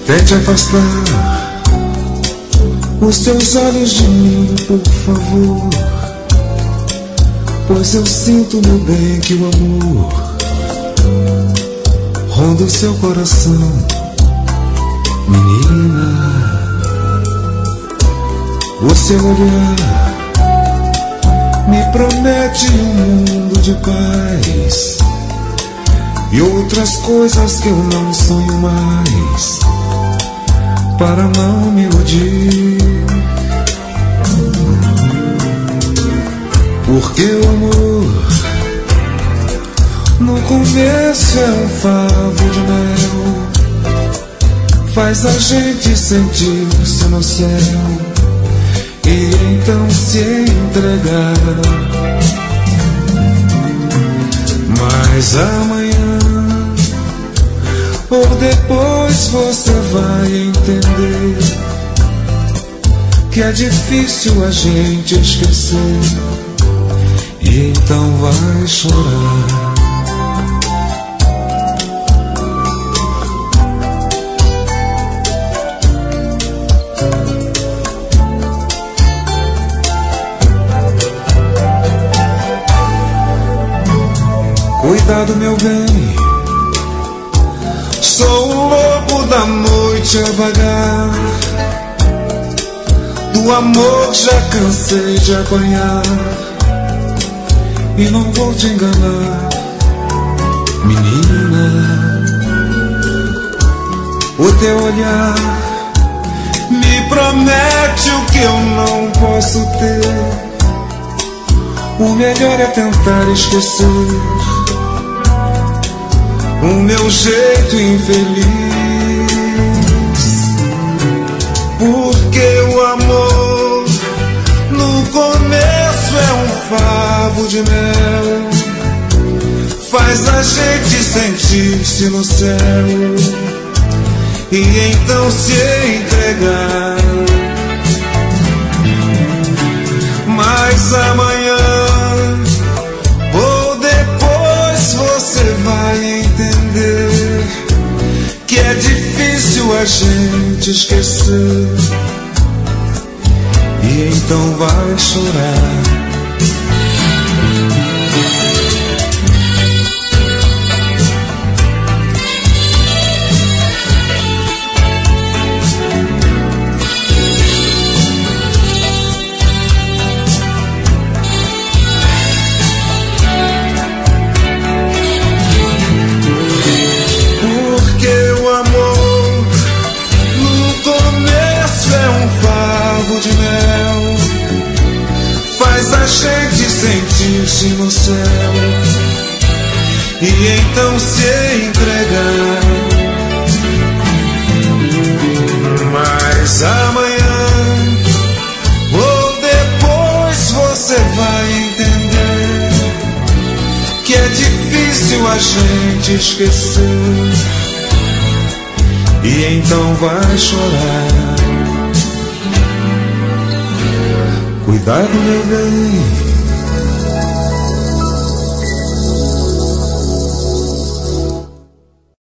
Tente afastar os teus olhos de mim, por favor, pois eu sinto, meu bem, que o amor ronda o seu coração. Menina, o seu olhar me promete um mundo de paz e outras coisas que eu não sonho mais, para não me iludir. Porque o amor no começo é um favo de mel, faz a gente sentir-se no céu e então se entregar. Mas amanhã ou depois você vai entender que é difícil a gente esquecer, e então vai chorar. Cuidado, meu bem, sou o lobo da noite a vagar, do amor já cansei de apanhar, e não vou te enganar, menina. O teu olhar me promete o que eu não posso ter, o melhor é tentar esquecer o meu jeito infeliz. Porque o amor no começo é um favo de mel, faz a gente sentir-se no céu e então se entregar. Mas amanhã ou depois você vai entender que é difícil a gente esquecer, e então vai chorar. De mel, faz a gente sentir-se no céu e então se entregar. Mas amanhã ou depois você vai entender que é difícil a gente esquecer, e então vai chorar. Cuidado, meu bem,